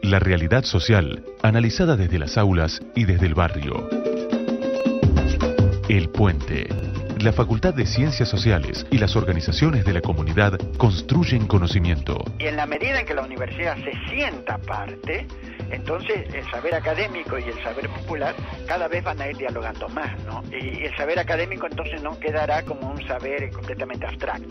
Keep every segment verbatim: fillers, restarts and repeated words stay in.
La realidad social, analizada desde las aulas y desde el barrio. El Puente. La Facultad de Ciencias Sociales y las organizaciones de la comunidad construyen conocimiento. Y en la medida en que la universidad se sienta parte, entonces el saber académico y el saber popular cada vez van a ir dialogando más, ¿no? Y el saber académico entonces no quedará como un saber completamente abstracto.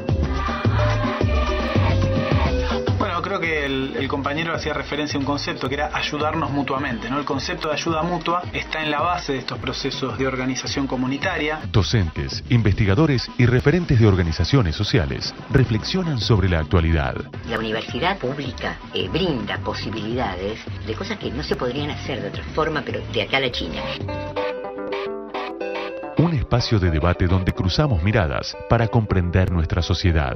Bueno, creo que el, el compañero hacía referencia a un concepto que era ayudarnos mutuamente, ¿no? El concepto de ayuda mutua está en la base de estos procesos de organización comunitaria. Docentes, investigadores y referentes de organizaciones sociales reflexionan sobre la actualidad. La universidad pública eh, brinda posibilidades de cosas que no se podrían hacer de otra forma, pero de acá a la China. Un espacio de debate donde cruzamos miradas para comprender nuestra sociedad.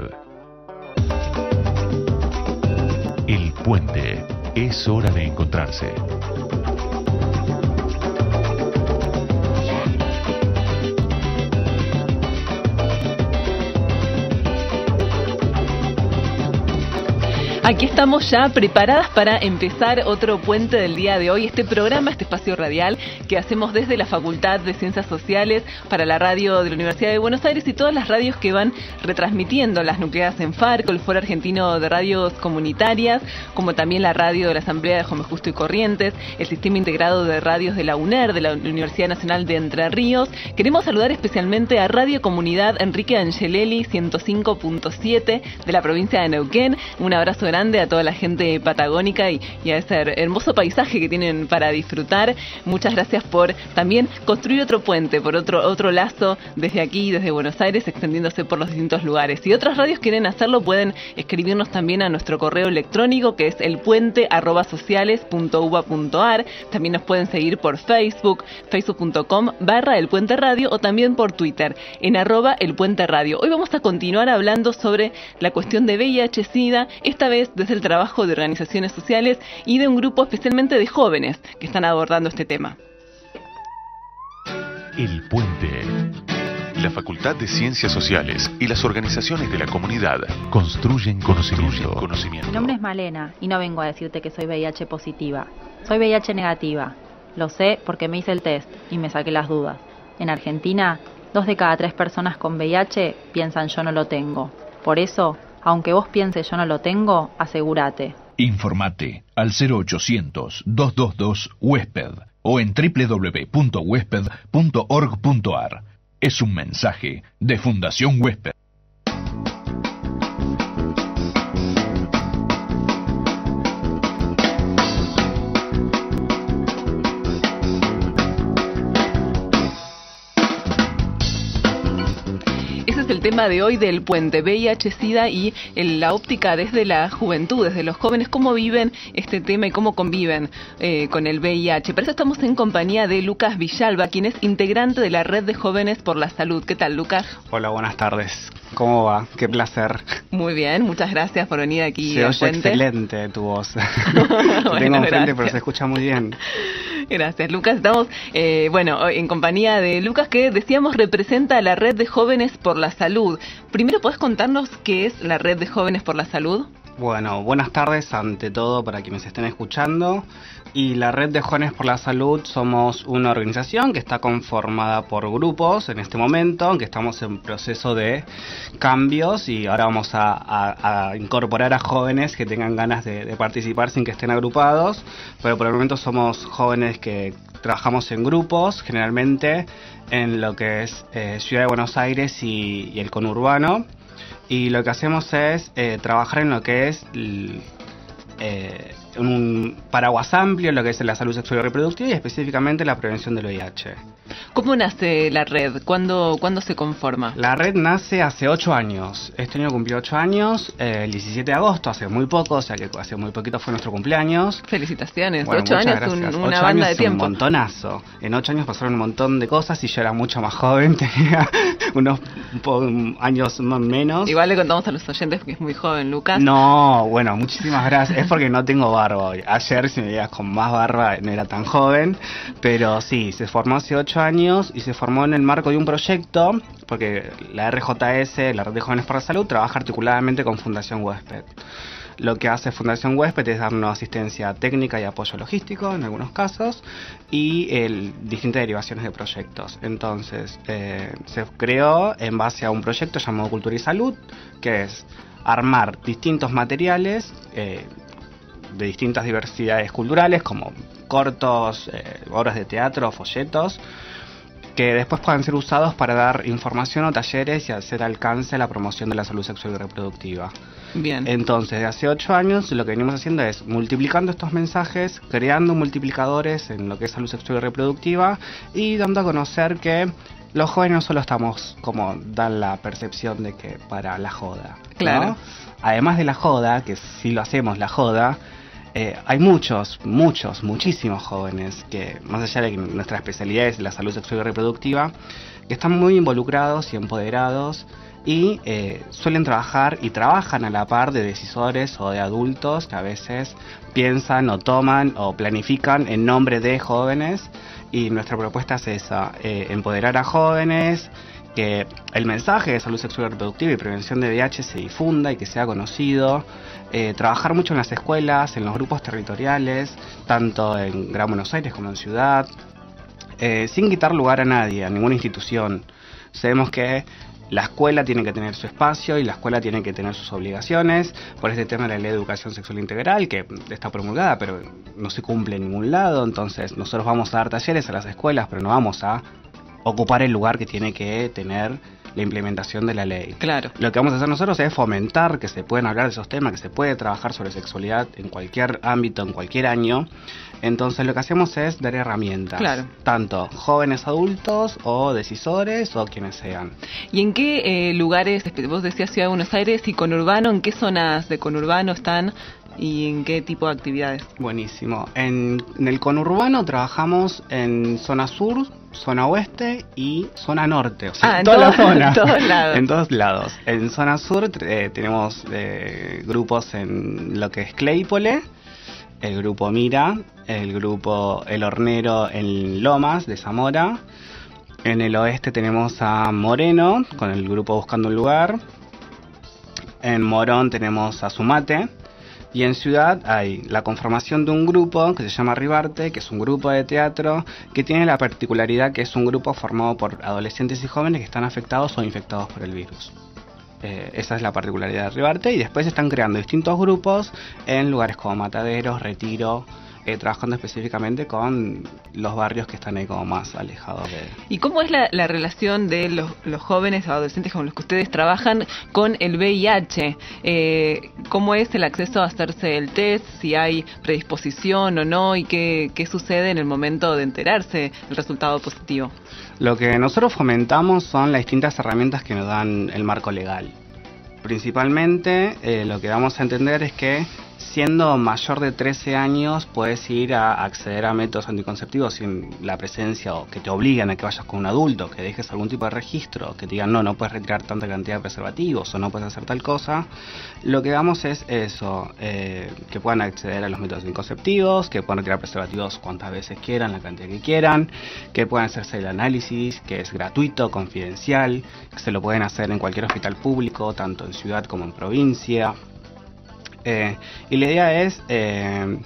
El Puente. Es hora de encontrarse. Aquí estamos ya preparadas para empezar otro puente del día de hoy, este programa, este espacio radial que hacemos desde la Facultad de Ciencias Sociales para la radio de la Universidad de Buenos Aires y todas las radios que van retransmitiendo, las nucleadas en Farco, el Foro Argentino de Radios Comunitarias, como también la radio de la Asamblea de Juan B. Justo y Corrientes, el Sistema Integrado de Radios de la UNER, de la Universidad Nacional de Entre Ríos. Queremos saludar especialmente a Radio Comunidad Enrique Angelelli ciento cinco punto siete de la provincia de Neuquén. Un abrazo grande a toda la gente patagónica y, y a ese hermoso paisaje que tienen para disfrutar. Muchas gracias por también construir otro puente, por otro otro lazo desde aquí, desde Buenos Aires, extendiéndose por los distintos lugares. Si otras radios quieren hacerlo, pueden escribirnos también a nuestro correo electrónico, que es elpuente arroba sociales punto uba punto ar. También nos pueden seguir por Facebook, facebook punto com barra El Puente Radio, o también por Twitter, en arroba El Puente Radio. Hoy vamos a continuar hablando sobre la cuestión de V I H SIDA, esta vez desde el trabajo de organizaciones sociales y de un grupo especialmente de jóvenes que están abordando este tema. El Puente. La Facultad de Ciencias Sociales y las organizaciones de la comunidad construyen conocimiento. conocimiento. Mi nombre es Malena y no vengo a decirte que soy V I H positiva. Soy V I H negativa. Lo sé porque me hice el test y me saqué las dudas. En Argentina, dos de cada tres personas con V I H piensan yo no lo tengo. Por eso, aunque vos pienses yo no lo tengo, asegúrate. Informate al cero ochocientos, dos dos dos, huésped o en doble u doble u doble u punto huésped punto org punto ar. Es un mensaje de Fundación Huésped. El tema de hoy del puente V I H SIDA y el, la óptica desde la juventud, desde los jóvenes, cómo viven este tema y cómo conviven eh, con el V I H. Para eso estamos en compañía de Lucas Villalba, quien es integrante de la Red de Jóvenes por la Salud. ¿Qué tal, Lucas? Hola, buenas tardes. ¿Cómo va? Qué placer. Muy bien, muchas gracias por venir aquí. Se oye puente. Excelente tu voz. Bueno, tengo enfrente, pero se escucha muy bien. Gracias, Lucas. Estamos, eh, bueno, en compañía de Lucas, que decíamos representa a la Red de Jóvenes por la Salud. Primero, ¿podés contarnos qué es la Red de Jóvenes por la Salud? Bueno, buenas tardes ante todo para quienes estén escuchando. Y la Red de Jóvenes por la Salud somos una organización que está conformada por grupos en este momento, aunque estamos en proceso de cambios y ahora vamos a, a, a incorporar a jóvenes que tengan ganas de, de participar sin que estén agrupados, pero por el momento somos jóvenes que trabajamos en grupos, generalmente en lo que es eh, Ciudad de Buenos Aires y, y el conurbano, y lo que hacemos es eh, trabajar en lo que es eh, un paraguas amplio, lo que es la salud sexual y reproductiva y específicamente la prevención del V I H. ¿Cómo nace la red? ¿Cuándo, ¿cuándo se conforma? La red nace hace ocho años. Este año cumplió ocho años, eh, el diecisiete de agosto, hace muy poco, o sea que hace muy poquito fue nuestro cumpleaños. Felicitaciones, bueno, ocho años, un, una ocho banda años de tiempo. Un montonazo. En ocho años pasaron un montón de cosas y yo era mucho más joven, tenía unos años menos. Igual le contamos a los oyentes que es muy joven, Lucas. No, bueno, muchísimas gracias. Es porque no tengo barba hoy. Ayer, si me veías con más barba, no era tan joven. Pero sí, se formó hace ocho años y se formó en el marco de un proyecto, porque la R J S, la Red de Jóvenes por la Salud, trabaja articuladamente con Fundación Huésped. Lo que hace Fundación Huésped es darnos asistencia técnica y apoyo logístico en algunos casos y el, distintas derivaciones de proyectos. Entonces, eh, se creó en base a un proyecto llamado Cultura y Salud, que es armar distintos materiales eh, de distintas diversidades culturales, como cortos, eh, obras de teatro, folletos, que después puedan ser usados para dar información o talleres y hacer alcance a la promoción de la salud sexual y reproductiva. Bien. Entonces, desde hace ocho años lo que venimos haciendo es multiplicando estos mensajes, creando multiplicadores en lo que es salud sexual y reproductiva y dando a conocer que los jóvenes no solo estamos como dan la percepción de que para la joda, ¿no? Claro. Además de la joda, que sí lo hacemos la joda, Eh, hay muchos, muchos, muchísimos jóvenes que, más allá de que nuestra especialidad es la salud sexual y reproductiva, que están muy involucrados y empoderados y eh, suelen trabajar y trabajan a la par de decisores o de adultos que a veces piensan o toman o planifican en nombre de jóvenes, y nuestra propuesta es esa, eh, empoderar a jóvenes, que el mensaje de salud sexual y reproductiva y prevención de V I H se difunda y que sea conocido, eh, trabajar mucho en las escuelas, en los grupos territoriales, tanto en Gran Buenos Aires como en Ciudad, eh, sin quitar lugar a nadie, a ninguna institución. Sabemos que la escuela tiene que tener su espacio y la escuela tiene que tener sus obligaciones, por este tema de la Ley de Educación Sexual Integral, que está promulgada pero no se cumple en ningún lado. Entonces nosotros vamos a dar talleres a las escuelas, pero no vamos a ocupar el lugar que tiene que tener la implementación de la ley. Claro. Lo que vamos a hacer nosotros es fomentar que se pueden hablar de esos temas, que se puede trabajar sobre sexualidad en cualquier ámbito, en cualquier año. Entonces lo que hacemos es dar herramientas, claro, tanto jóvenes adultos o decisores o quienes sean. ¿Y en qué eh, lugares, vos decías Ciudad de Buenos Aires y conurbano, en qué zonas de conurbano están y en qué tipo de actividades? Buenísimo. En, en el conurbano trabajamos en zona sur, zona oeste y zona norte, o sea, ah, en toda todo, la zona. En todos lados. En todos lados. En zona sur eh, tenemos eh, grupos en lo que es Claypole, el grupo Mira, el grupo El Hornero en Lomas de Zamora. En el oeste tenemos a Moreno con el grupo Buscando un Lugar. En Morón tenemos a Sumate. Y en Ciudad hay la conformación de un grupo que se llama Ribarte, que es un grupo de teatro que tiene la particularidad que es un grupo formado por adolescentes y jóvenes que están afectados o infectados por el virus. Eh, esa es la particularidad de Ribarte, y después se están creando distintos grupos en lugares como Mataderos, Retiro, eh, trabajando específicamente con los barrios que están ahí como más alejados de... ¿Y cómo es la, la relación de los, los jóvenes o adolescentes con los que ustedes trabajan con el V I H? Eh, ¿Cómo es el acceso a hacerse el test? Si hay predisposición o no, y qué, qué sucede en el momento de enterarse del resultado positivo. Lo que nosotros fomentamos son las distintas herramientas que nos dan el marco legal. Principalmente eh, lo que vamos a entender es que siendo mayor de trece años puedes ir a acceder a métodos anticonceptivos sin la presencia o que te obligan a que vayas con un adulto, que dejes algún tipo de registro, que te digan no, no puedes retirar tanta cantidad de preservativos o no puedes hacer tal cosa. Lo que damos es eso, eh, que puedan acceder a los métodos anticonceptivos, que puedan retirar preservativos cuantas veces quieran, la cantidad que quieran, que puedan hacerse el análisis, que es gratuito, confidencial, que se lo pueden hacer en cualquier hospital público, tanto en ciudad como en provincia. Eh, y la idea es, eh,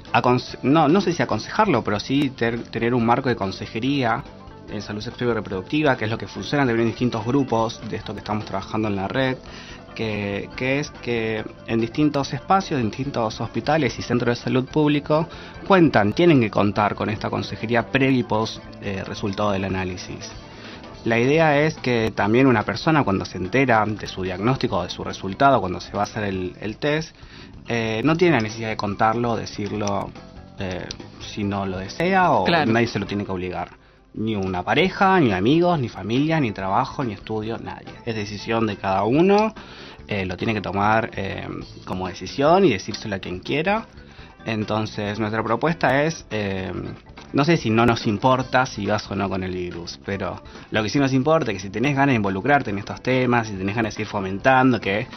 no, no sé si aconsejarlo, pero sí ter, tener un marco de consejería en salud sexual y reproductiva, que es lo que funciona también en distintos grupos de esto que estamos trabajando en la red, que, que es que en distintos espacios, en distintos hospitales y centros de salud público, cuentan, tienen que contar con esta consejería previo y post eh, resultado del análisis. La idea es que también una persona cuando se entera de su diagnóstico o de su resultado, cuando se va a hacer el, el test, eh, no tiene la necesidad de contarlo o decirlo eh, si no lo desea, o claro, nadie se lo tiene que obligar. Ni una pareja, ni amigos, ni familia, ni trabajo, ni estudio, nadie. Es decisión de cada uno, eh, lo tiene que tomar eh, como decisión y decírselo a quien quiera. Entonces nuestra propuesta es, eh, no sé si no nos importa si vas o no con el virus, pero lo que sí nos importa es que si tenés ganas de involucrarte en estos temas, si tenés ganas de ir fomentando, que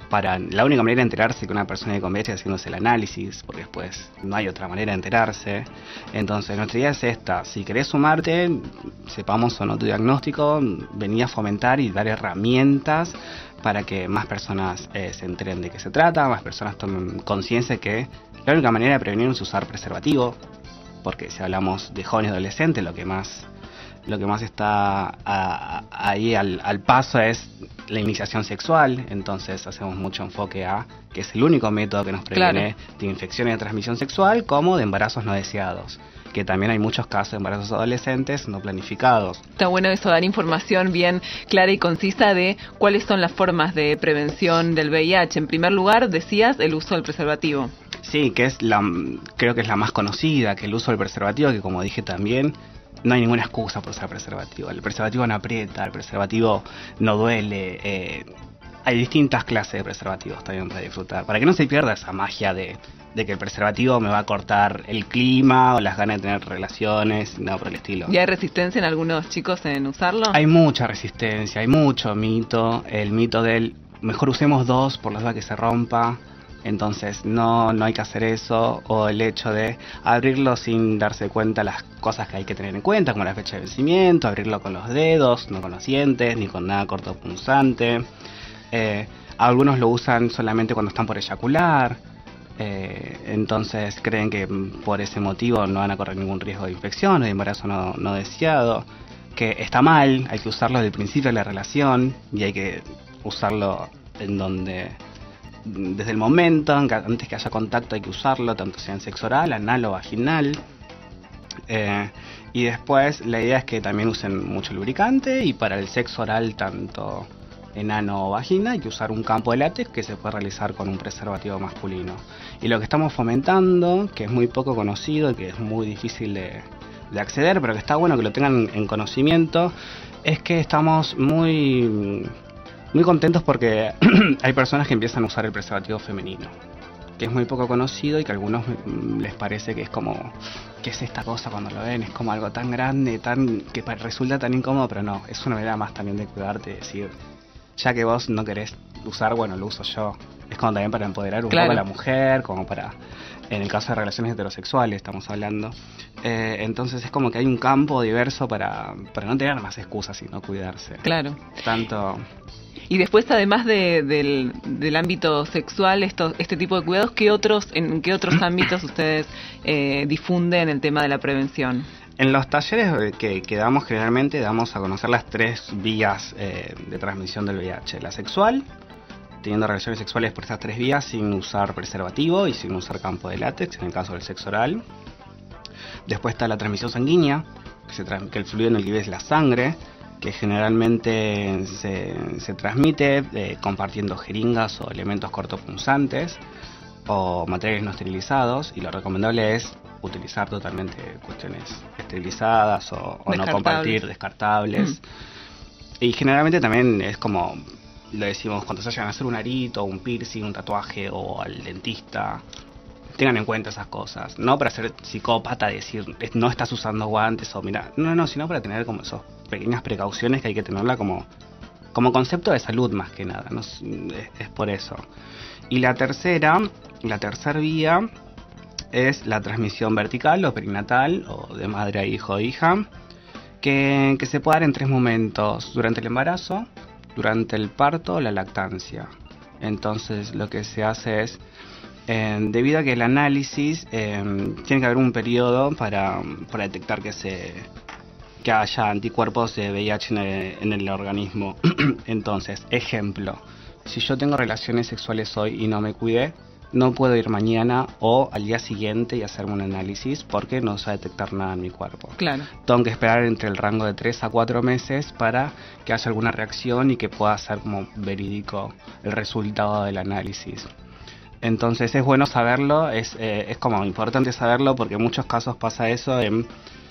para la única manera de enterarse que una persona de con V I H es haciéndose el análisis, porque después no hay otra manera de enterarse. Entonces nuestra idea es esta: si querés sumarte, sepamos o no tu diagnóstico, vení a fomentar y dar herramientas para que más personas eh, se enteren de qué se trata, más personas tomen conciencia de que la única manera de prevenir es usar preservativo, porque si hablamos de jóvenes y adolescentes, lo que más lo que más está a, a, ahí al, al paso es la iniciación sexual. Entonces hacemos mucho enfoque a que es el único método que nos previene claro. de infecciones de transmisión sexual como de embarazos no deseados, que también hay muchos casos de embarazos adolescentes no planificados. Está bueno eso, dar información bien clara y concisa de cuáles son las formas de prevención del V I H. En primer lugar, decías el uso del preservativo. Sí, que es la, creo que es la más conocida, que el uso del preservativo, que como dije también, no hay ninguna excusa por usar preservativo. El preservativo no aprieta, el preservativo no duele. Eh, hay distintas clases de preservativos también para disfrutar, para que no se pierda esa magia de, de que el preservativo me va a cortar el clima o las ganas de tener relaciones, no por el estilo. ¿Y hay resistencia en algunos chicos en usarlo? Hay mucha resistencia, hay mucho mito. El mito del mejor usemos dos por las dudas que se rompa. Entonces no no hay que hacer eso, o el hecho de abrirlo sin darse cuenta las cosas que hay que tener en cuenta, como la fecha de vencimiento, abrirlo con los dedos, no con los dientes, ni con nada cortopunzante. Eh, algunos lo usan solamente cuando están por eyacular, eh, entonces creen que por ese motivo no van a correr ningún riesgo de infección o de embarazo no, no deseado, que está mal, hay que usarlo desde el principio de la relación y hay que usarlo en donde... desde el momento, antes que haya contacto hay que usarlo, tanto sea en sexo oral, anal o vaginal. Eh, y después la idea es que también usen mucho lubricante, y para el sexo oral, tanto en ano o vagina, hay que usar un campo de látex que se puede realizar con un preservativo masculino. Y lo que estamos fomentando, que es muy poco conocido y que es muy difícil de, de acceder, pero que está bueno que lo tengan en conocimiento, es que estamos muy... muy contentos porque hay personas que empiezan a usar el preservativo femenino, que es muy poco conocido y que a algunos les parece que es como, ¿qué es esta cosa cuando lo ven? Es como algo tan grande, tan que resulta tan incómodo, pero no, es una manera más también de cuidarte, de decir, ya que vos no querés usar, bueno, lo uso yo. Es como también para empoderar un claro. poco a la mujer, como para, en el caso de relaciones heterosexuales estamos hablando. Eh, entonces es como que hay un campo diverso para, para no tener más excusas, sino cuidarse. Claro. Tanto... Y después, además de, del, del ámbito sexual, esto, este tipo de cuidados, ¿qué otros, ¿en qué otros ámbitos ustedes eh, difunden el tema de la prevención? En los talleres que, que damos, generalmente damos a conocer las tres vías eh, de transmisión del V I H. La sexual, teniendo relaciones sexuales por estas tres vías sin usar preservativo y sin usar campo de látex, en el caso del sexo oral. Después está la transmisión sanguínea, que, se tra- que el fluido en el que vive es la sangre, que generalmente se, se transmite eh, compartiendo jeringas o elementos cortopunzantes o materiales no esterilizados, y lo recomendable es utilizar totalmente cuestiones esterilizadas o, o no compartir, descartables. Mm. Y generalmente también es como, lo decimos, cuando se vayan a hacer un arito, un piercing, un tatuaje o al dentista, tengan en cuenta esas cosas, no para ser psicópata, decir no estás usando guantes o mira, no, no, sino para tener como esas pequeñas precauciones que hay que tenerla como, como concepto de salud más que nada, ¿no? es, es por eso. Y la tercera, la tercera vía es la transmisión vertical o perinatal, o de madre a hijo o hija, que, que se puede dar en tres momentos: durante el embarazo, durante el parto o la lactancia. Entonces lo que se hace es, Eh, debido a que el análisis eh, tiene que haber un periodo para, para detectar que se que haya anticuerpos de V I H en el, en el organismo. Entonces, ejemplo, si yo tengo relaciones sexuales hoy y no me cuidé, no puedo ir mañana o al día siguiente y hacerme un análisis porque no se va a detectar nada en mi cuerpo. Claro. Tengo que esperar entre el rango de tres a cuatro meses para que haya alguna reacción y que pueda ser como verídico el resultado del análisis. Entonces es bueno saberlo, es, eh, es como importante saberlo porque en muchos casos pasa eso en,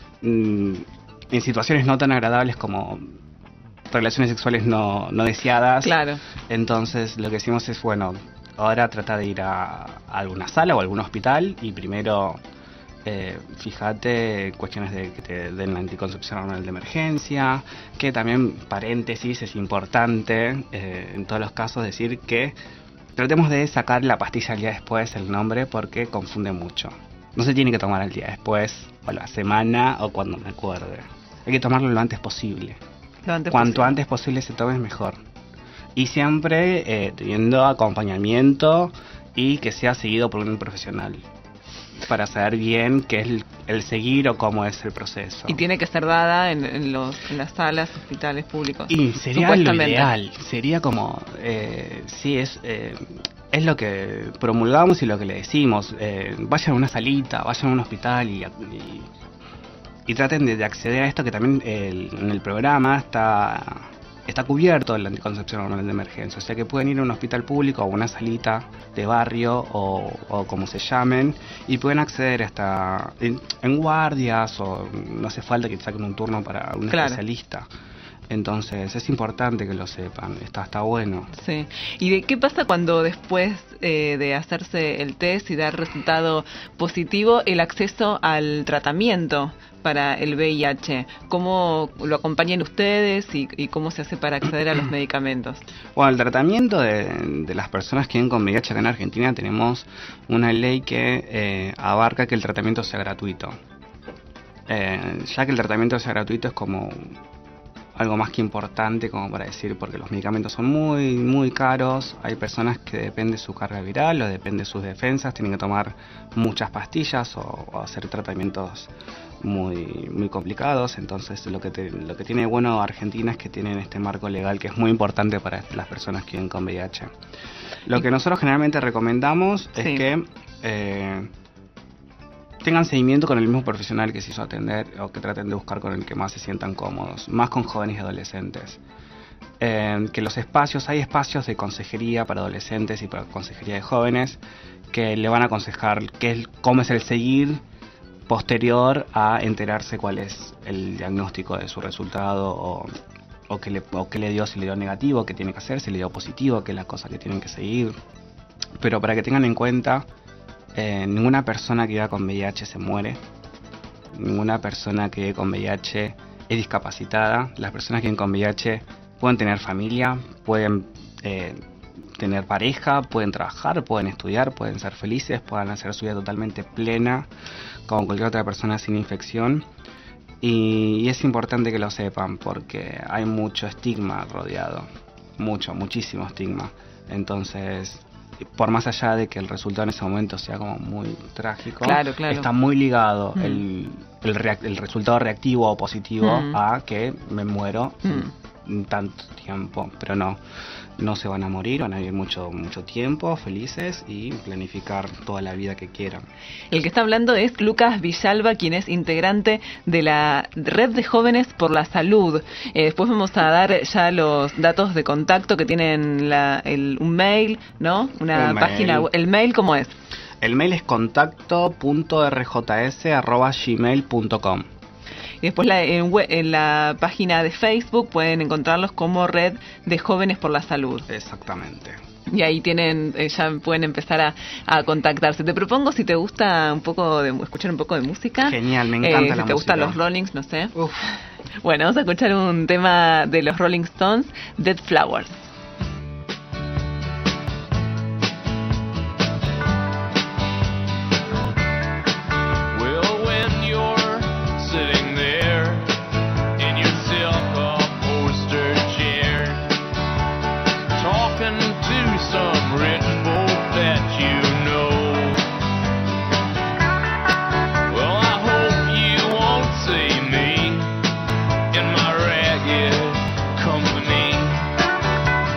en situaciones no tan agradables como relaciones sexuales no, no deseadas. Claro. Entonces lo que decimos es, bueno, ahora trata de ir a, a alguna sala o a algún hospital y primero eh, fíjate cuestiones de que te den la anticoncepción hormonal de emergencia, que también, paréntesis, es importante eh, en todos los casos decir que tratemos de sacar la pastilla al día después, el nombre, porque confunde mucho. No se tiene que tomar al día después, o la semana, o cuando me acuerde. Hay que tomarlo lo antes posible. Lo antes Cuanto posible. antes posible se tome, mejor. Y siempre eh, teniendo acompañamiento y que sea seguido por un profesional, para saber bien qué es el, el seguir o cómo es el proceso. Y tiene que ser dada en, en, los, en las salas, hospitales públicos. Y sería lo ideal, sería como, eh, sí, es, eh, es lo que promulgamos y lo que le decimos. Eh, vayan a una salita, vayan a un hospital y, y, y traten de, de acceder a esto, que también el, en el programa está... está cubierto la anticoncepción hormonal de emergencia, o sea que pueden ir a un hospital público o a una salita de barrio o, o como se llamen, y pueden acceder hasta en, en guardias, o no hace falta que saquen un turno para un Claro. especialista. Entonces es importante que lo sepan, está, está bueno. Sí. ¿Y de qué pasa cuando después eh, de hacerse el test y dar resultado positivo, el acceso al tratamiento para el V I H? ¿Cómo lo acompañan ustedes y, y cómo se hace para acceder a los medicamentos? Bueno, el tratamiento de, de las personas que viven con V I H acá en Argentina, tenemos una ley que eh, abarca que el tratamiento sea gratuito. Eh, ya que el tratamiento sea gratuito es como algo más que importante, como para decir, porque los medicamentos son muy, muy caros. Hay personas que depende de su carga viral o depende de sus defensas, tienen que tomar muchas pastillas o, o hacer tratamientos muy, muy complicados. Entonces lo que, te, lo que tiene bueno Argentina es que tienen este marco legal que es muy importante para las personas que viven con V I H. Lo que nosotros generalmente recomendamos es Sí. que eh, tengan seguimiento con el mismo profesional que se hizo atender, o que traten de buscar con el que más se sientan cómodos, más con jóvenes y adolescentes. Eh, que los espacios, hay espacios de consejería para adolescentes y para consejería de jóvenes que le van a aconsejar qué es, cómo es el seguir posterior a enterarse cuál es el diagnóstico de su resultado, o, o, qué le, o qué le dio, si le dio negativo, qué tiene que hacer, si le dio positivo, qué es la cosa que tienen que seguir. Pero para que tengan en cuenta, Eh, ninguna persona que viva con V I H se muere, ninguna persona que vive con V I H es discapacitada. Las personas que viven con V I H pueden tener familia, pueden eh, tener pareja, pueden trabajar, pueden estudiar, pueden ser felices, pueden hacer su vida totalmente plena como cualquier otra persona sin infección. Y, y es importante que lo sepan, porque hay mucho estigma rodeado, mucho, muchísimo estigma. Entonces, por más allá de que el resultado en ese momento sea como muy trágico, Claro, claro. está muy ligado Mm. el, el, reac- el resultado reactivo o positivo Mm. a que me muero Mm. en, en tanto tiempo. Pero no, no se van a morir, van a vivir mucho, mucho tiempo felices y planificar toda la vida que quieran. El que está hablando es Lucas Villalba, quien es integrante de la Red de Jóvenes por la Salud. Eh, después vamos a dar ya los datos de contacto que tienen la, el, un mail, ¿no? Una Un página. mail. ¿El mail cómo es? El mail es contacto punto r j s arroba gmail punto com. Y después la, en, we- en la página de Facebook pueden encontrarlos como Red de Jóvenes por la Salud. Exactamente. Y ahí tienen, eh, ya pueden empezar a, a contactarse. Te propongo, si te gusta un poco de escuchar un poco de música. Genial, me encanta eh, la si te gustan música. los Rollings, no sé. Uf. Bueno, vamos a escuchar un tema de los Rolling Stones, Dead Flowers. Well, when you're sitting there in your silk-upholstered chair, talking to some rich folk that you know, well, I hope you won't see me in my ragged company.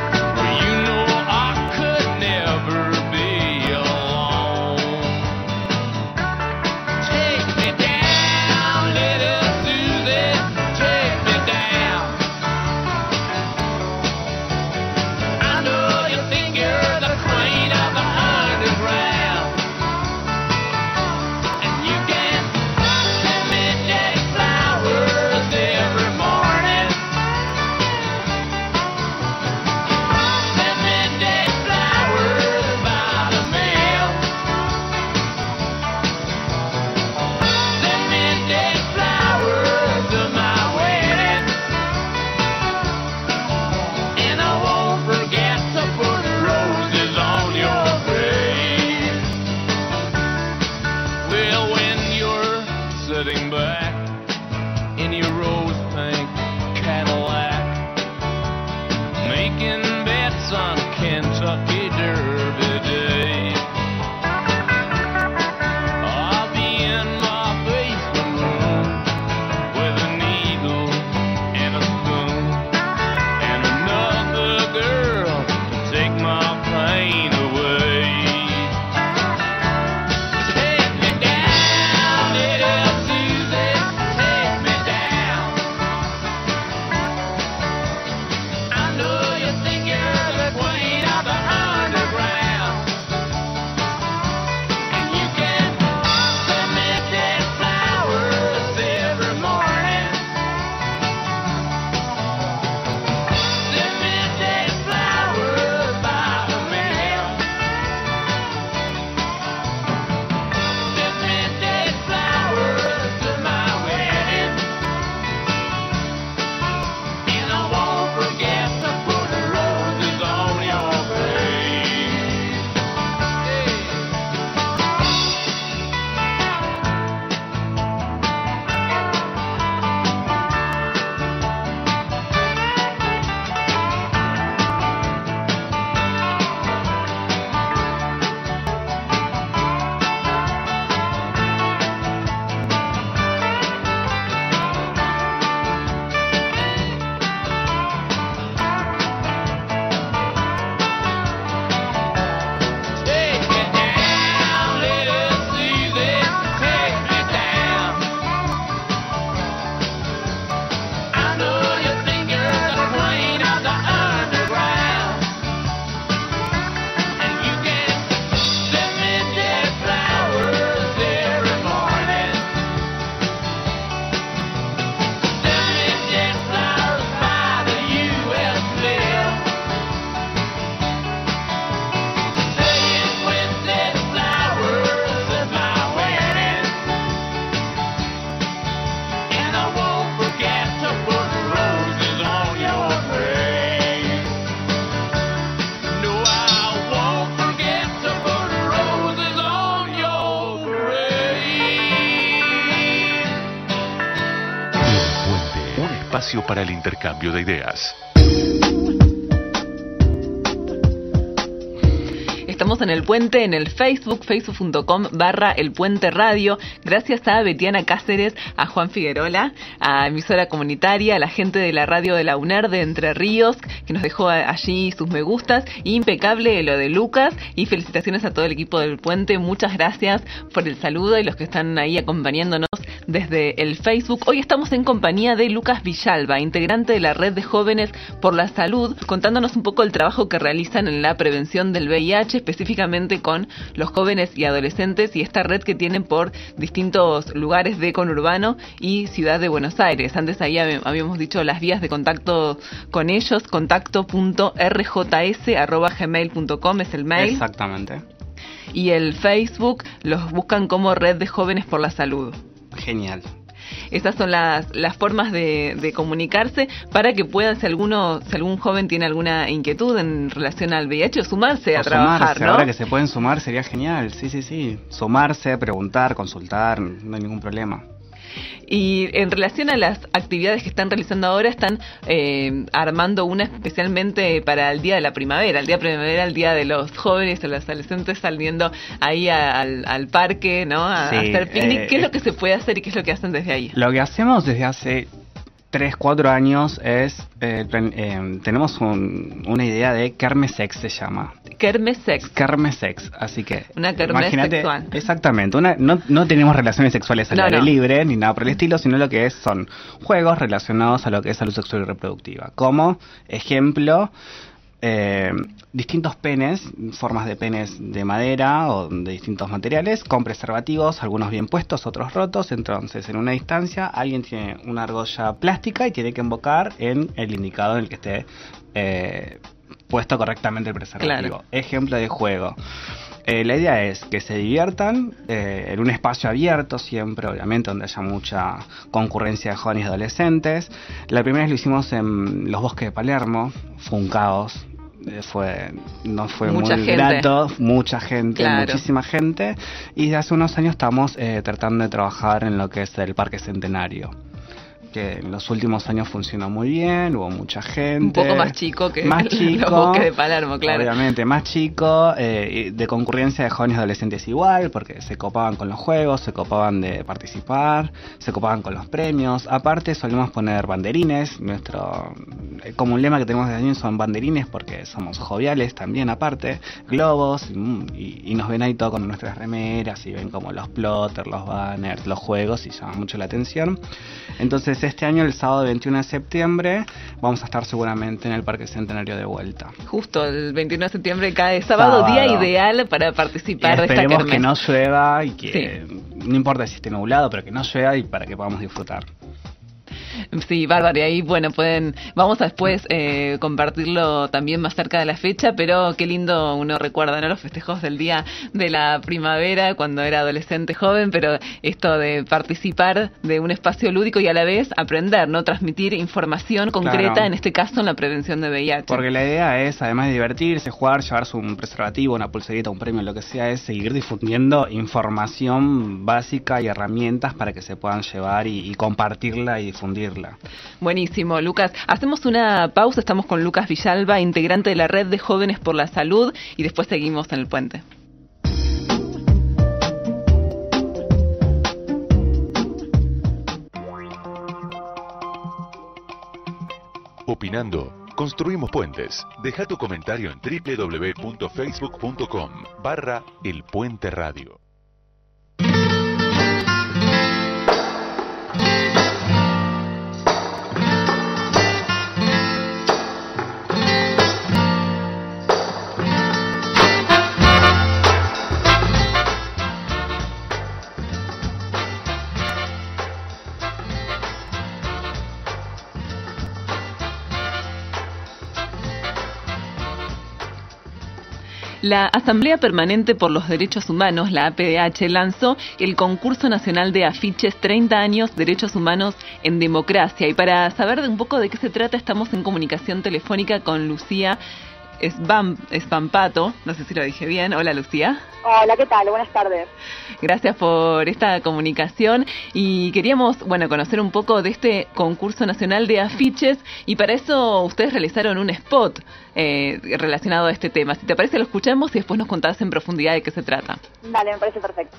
espacio para el intercambio de ideas. Estamos en El Puente, en el Facebook, facebook.com barra El Puente Radio. Gracias a Betiana Cáceres, a Juan Figuerola, a emisora comunitaria, a la gente de la radio de la UNER de Entre Ríos, que nos dejó allí sus me gustas. Impecable lo de Lucas, y felicitaciones a todo el equipo del Puente. Muchas gracias por el saludo y los que están ahí acompañándonos desde el Facebook. Hoy estamos en compañía de Lucas Villalba, integrante de la Red de Jóvenes por la Salud, contándonos un poco el trabajo que realizan en la prevención del V I H, específicamente con los jóvenes y adolescentes, y esta red que tienen por distintos lugares de conurbano y ciudad de Buenos Aires. Antes ahí habíamos dicho las vías de contacto con ellos, contacto punto r j s arroba gmail punto com es el mail. Exactamente. Y el Facebook los buscan como Red de Jóvenes por la Salud. Genial. Esas son las, las formas de, de comunicarse para que puedan, si alguno, si algún joven tiene alguna inquietud en relación al V I H, o sumarse o a trabajar, sumarse, ¿no? Ahora que se pueden sumar sería genial, sí, sí, sí. Sumarse, preguntar, consultar, no hay ningún problema. Y en relación a las actividades que están realizando ahora, están eh, armando una especialmente para el Día de la Primavera, el Día de Primavera, el Día de los Jóvenes, de los adolescentes saliendo ahí a, al, al parque, ¿no? A, sí, a hacer picnic. Eh, ¿Qué es lo que se puede hacer y qué es lo que hacen desde ahí? Lo que hacemos desde hace tres, cuatro años es, eh, eh, tenemos un, una idea de Kermesex, se llama. Kermesex. Kermesex, así que... Una kermés sexual. Exactamente, una, no, no tenemos relaciones sexuales al no, aire no. libre, ni nada por el estilo, sino lo que es son juegos relacionados a lo que es salud sexual y reproductiva. Como ejemplo... Eh, distintos penes, formas de penes de madera o de distintos materiales, con preservativos, algunos bien puestos, otros rotos. Entonces, en una distancia, alguien tiene una argolla plástica y tiene que embocar en el indicado en el que esté eh, puesto correctamente el preservativo. Claro. Ejemplo de juego. Eh, la idea es que se diviertan eh, en un espacio abierto siempre, obviamente, donde haya mucha concurrencia de jóvenes y adolescentes. La primera vez lo hicimos en los bosques de Palermo, fue un caos. Eh, fue no fue mucha muy gente. grato, mucha gente, Claro. muchísima gente, y desde hace unos años estamos eh, tratando de trabajar en lo que es el Parque Centenario, que en los últimos años funcionó muy bien, hubo mucha gente. Un poco más chico que más los chico, bosques de Palermo, claro. Obviamente, más chico, eh, de concurrencia de jóvenes y adolescentes igual, porque se copaban con los juegos, se copaban de participar, se copaban con los premios. Aparte, solemos poner banderines. Nuestro, eh, como un lema que tenemos desde años son banderines, porque somos joviales también, aparte, globos, y, y nos ven ahí todo con nuestras remeras, y ven como los plotters, los banners, los juegos, y llama mucho la atención. Entonces, este año, el sábado veintiuno de septiembre, vamos a estar seguramente en el Parque Centenario de vuelta. Justo el veintiuno de septiembre cae sábado, sábado. Día ideal para participar de esta kermés. Esperemos que no llueva y que sí. No importa si esté nublado, pero que no llueva y para que podamos disfrutar. Sí, bárbaro. Y ahí, bueno, pueden, vamos a después eh, compartirlo también más cerca de la fecha, pero qué lindo uno recuerda, ¿no? Los festejos del día de la primavera cuando era adolescente joven, pero esto de participar de un espacio lúdico y a la vez aprender, ¿no? Transmitir información concreta, claro. En este caso en la prevención de V I H. Porque la idea es, además de divertirse, jugar, llevarse un preservativo, una pulserita, un premio, lo que sea, es seguir difundiendo información básica y herramientas para que se puedan llevar y, y compartirla y difundirla. Buenísimo, Lucas. Hacemos una pausa, estamos con Lucas Villalba, integrante de la Red de Jóvenes por la Salud, y después seguimos en El Puente. Opinando, construimos puentes. Deja tu comentario en doble u doble u doble u punto facebook punto com barra El Puente Radio. La Asamblea Permanente por los Derechos Humanos, la A P D H, lanzó el Concurso Nacional de Afiches treinta años Derechos Humanos en Democracia. Y para saber de un poco de qué se trata, estamos en comunicación telefónica con Lucía Svamp, Svampato, no sé si lo dije bien. Hola, Lucía. Hola, ¿qué tal? Buenas tardes. Gracias por esta comunicación y queríamos, bueno, conocer un poco de este concurso nacional de afiches y para eso ustedes realizaron un spot eh, relacionado a este tema. Si te parece lo escuchamos y después nos contás en profundidad de qué se trata. Dale, me parece perfecto.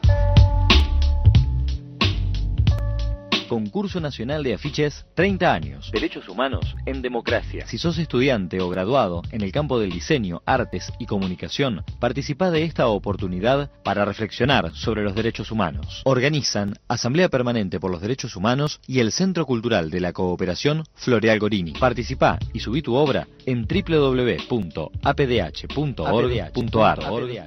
Concurso Nacional de Afiches, treinta años. Derechos humanos en democracia. Si sos estudiante o graduado en el campo del diseño, artes y comunicación, participá de esta oportunidad para reflexionar sobre los derechos humanos. Organizan Asamblea Permanente por los Derechos Humanos y el Centro Cultural de la Cooperación Floreal Gorini. Participá y subí tu obra en doble u doble u doble u punto a p d h punto org punto a r.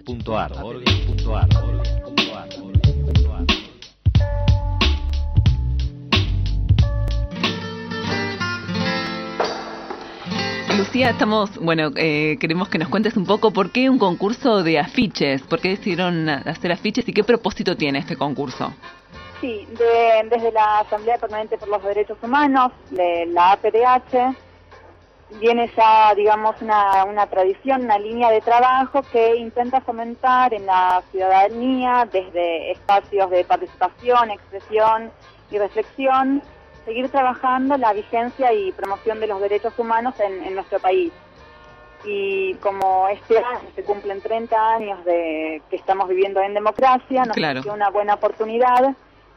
Lucía, estamos, bueno, eh, queremos que nos cuentes un poco por qué un concurso de afiches, por qué decidieron hacer afiches y qué propósito tiene este concurso. Sí, de, desde la Asamblea Permanente por los Derechos Humanos, de la A P D H, viene ya, digamos, una, una tradición, una línea de trabajo que intenta fomentar en la ciudadanía, desde espacios de participación, expresión y reflexión, seguir trabajando la vigencia y promoción de los derechos humanos en, en nuestro país. Y como este año se cumplen treinta años de que estamos viviendo en democracia, nos Claro. dio una buena oportunidad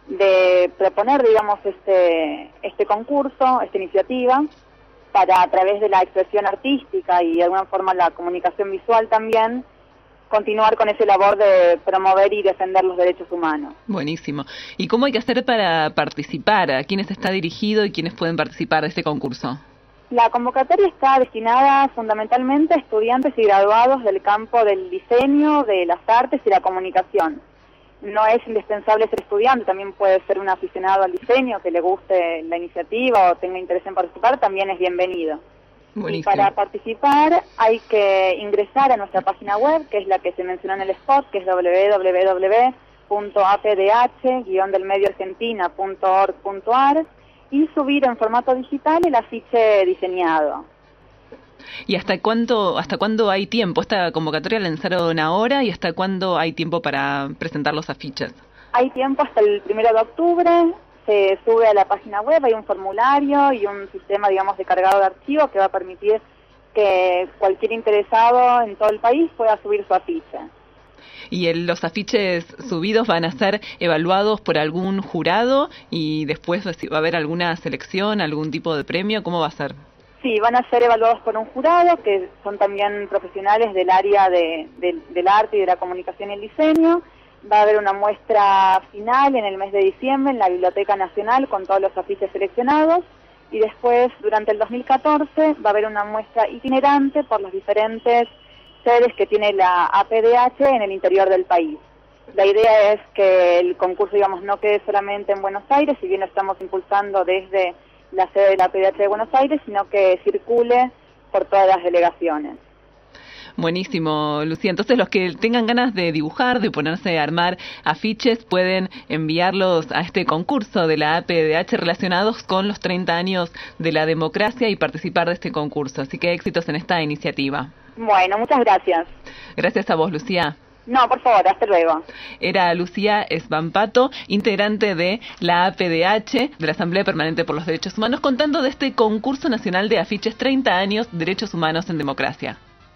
de proponer, digamos, este, este concurso, esta iniciativa, para a través de la expresión artística y de alguna forma la comunicación visual también, continuar con esa labor de promover y defender los derechos humanos. Buenísimo. ¿Y cómo hay que hacer para participar? ¿A quiénes está dirigido y quiénes pueden participar de este concurso? La convocatoria está destinada fundamentalmente a estudiantes y graduados del campo del diseño, de las artes y la comunicación. No es indispensable ser estudiante, también puede ser un aficionado al diseño que le guste la iniciativa o tenga interés en participar, también es bienvenido. Buenísimo. Y para participar hay que ingresar a nuestra página web, que es la que se mencionó en el spot, que es doble u doble u doble u punto a p d h guion del medio argentina punto org punto a r y subir en formato digital el afiche diseñado. ¿Y hasta cuánto, hasta cuándo hay tiempo? Esta convocatoria la lanzaron ahora y hasta cuándo hay tiempo para presentar los afiches. Hay tiempo hasta el primero de octubre. Se sube a la página web, hay un formulario y un sistema, digamos, de cargado de archivos que va a permitir que cualquier interesado en todo el país pueda subir su afiche. ¿Y el, los afiches subidos van a ser evaluados por algún jurado y después va a haber alguna selección, algún tipo de premio? ¿Cómo va a ser? Sí, van a ser evaluados por un jurado que son también profesionales del área de, de, del arte y de la comunicación y el diseño. Va a haber una muestra final en el mes de diciembre en la Biblioteca Nacional con todos los afiches seleccionados y después, durante el dos mil catorce, va a haber una muestra itinerante por las diferentes sedes que tiene la A P D H en el interior del país. La idea es que el concurso, digamos, no quede solamente en Buenos Aires, si bien lo estamos impulsando desde la sede de la A P D H de Buenos Aires, sino que circule por todas las delegaciones. Buenísimo, Lucía. Entonces, los que tengan ganas de dibujar, de ponerse a armar afiches, pueden enviarlos a este concurso de la A P D H relacionados con los treinta años de la democracia y participar de este concurso. Así que éxitos en esta iniciativa. Bueno, muchas gracias. Gracias a vos, Lucía. No, por favor, hasta luego. Era Lucía Svampato, integrante de la A P D H, de la Asamblea Permanente por los Derechos Humanos, contando de este concurso nacional de afiches treinta años, Derechos Humanos en Democracia.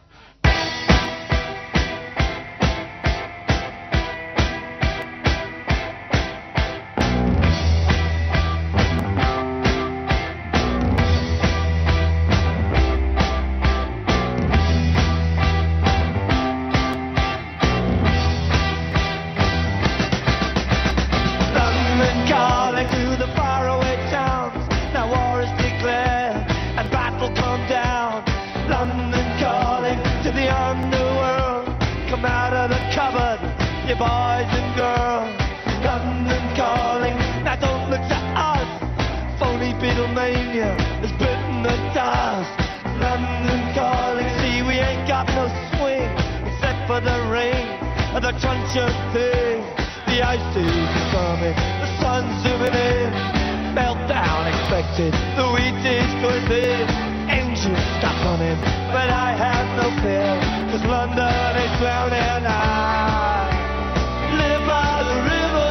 Boys and girls, London calling. Now don't look to us. Phony Beatlemania has bitten the dust. London calling. See, we ain't got no swing except for the rain and the crunch of things. The ice is coming, the sun's zooming in. Meltdown expected, the wheat is going thin. Engines stuck on morning, but I have no fear, cause London is drowning. I live by the river,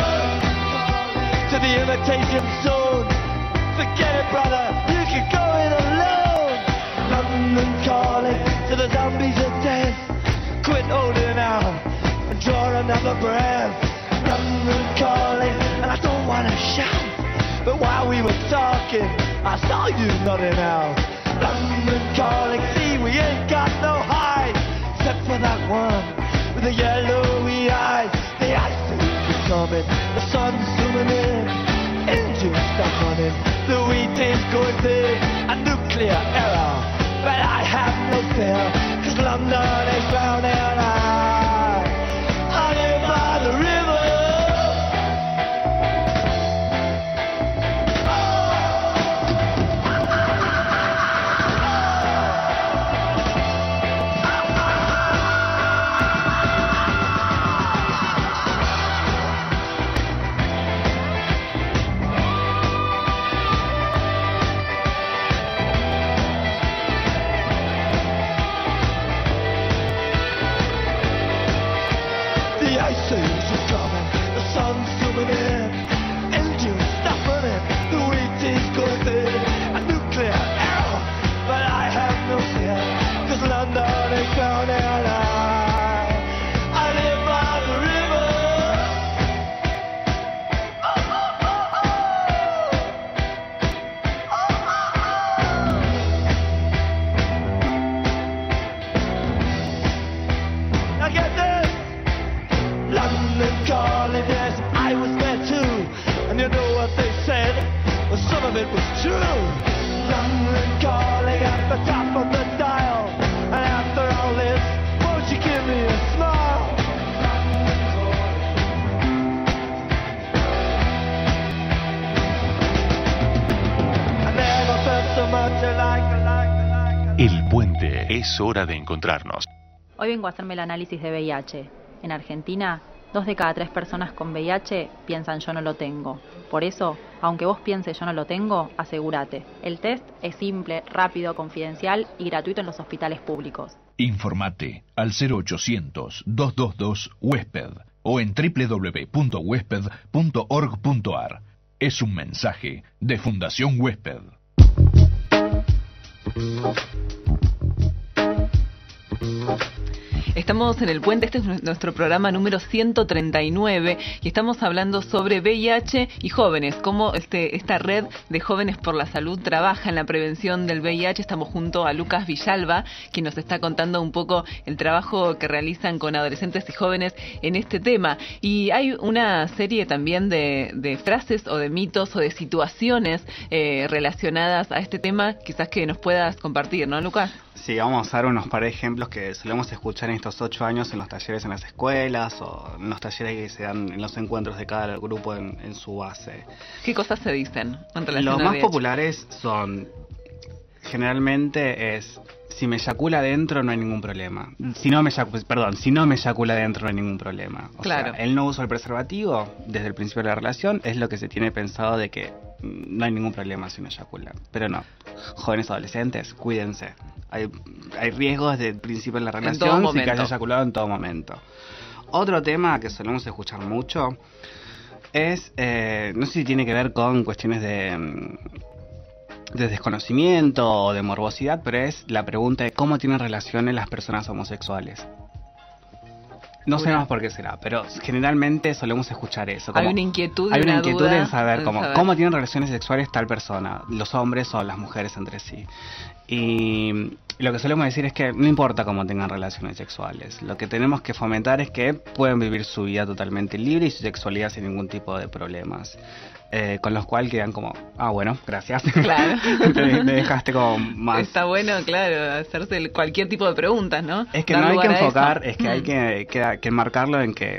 to the imitation zone. Forget it, brother, you can go it alone. London calling to the zombies of death. Quit holding out and draw another breath. London calling, and I don't wanna shout, but while we were talking, I saw you nodding out. London calling, see we ain't got no hide, except for that one with the yellowy eyes. The ice is coming, the sun's zooming in, engines stop running, the wheat is going big, a nuclear error, but I have no fear, cause London is drowning. I, I live by the river. El Puente, es hora de encontrarnos. Hoy vengo a hacerme el análisis de V I H. En Argentina, dos de cada tres personas con V I H piensan yo no lo tengo. Por eso, aunque vos pienses yo no lo tengo, asegúrate. El test es simple, rápido, confidencial y gratuito en los hospitales públicos. Informate al cero ochocientos, dos dos dos, huésped o en doble u doble u doble u punto huésped punto org punto ar. Es un mensaje de Fundación Huésped. Estamos en El Puente, este es nuestro programa número ciento treinta y nueve y estamos hablando sobre V I H y jóvenes, cómo este, esta red de Jóvenes por la Salud trabaja en la prevención del V I H. Estamos junto a Lucas Villalba, quien nos está contando un poco el trabajo que realizan con adolescentes y jóvenes en este tema. Y hay una serie también de, de frases o de mitos o de situaciones eh, relacionadas a este tema, quizás que nos puedas compartir, ¿no, Lucas? Sí, vamos a dar unos par de ejemplos que solemos escuchar en estos ocho años en los talleres en las escuelas o en los talleres que se dan en los encuentros de cada grupo en, en su base. ¿Qué cosas se dicen en relación Los al más V I H? populares son, generalmente es, si me eyacula adentro no hay ningún problema. Si no me eyacula, perdón, si no me eyacula adentro no hay ningún problema. O claro. sea, el no uso del preservativo desde el principio de la relación es lo que se tiene pensado de que no hay ningún problema si no eyacula. Pero no, jóvenes adolescentes, cuídense. Hay, hay riesgos desde el principio de la relación si que haya eyaculado en todo momento. Otro tema que solemos escuchar mucho es, eh, no sé si tiene que ver con cuestiones de, de desconocimiento o de morbosidad, pero es la pregunta de cómo tienen relaciones las personas homosexuales. No Una. sabemos por qué será, pero generalmente solemos escuchar eso. Como, hay una inquietud, hay una, una inquietud duda en saber, en cómo, saber cómo tienen relaciones sexuales tal persona, los hombres o las mujeres entre sí. Y lo que solemos decir es que no importa cómo tengan relaciones sexuales, lo que tenemos que fomentar es que pueden vivir su vida totalmente libre y su sexualidad sin ningún tipo de problemas. Eh, con los cuales quedan como, ah, bueno, gracias. Claro. te, me dejaste como más. Está bueno, claro, hacerse cualquier tipo de preguntas, ¿no? Es que Dar no hay que lugar a enfocar, eso. es que mm. hay que, que, que enmarcarlo en que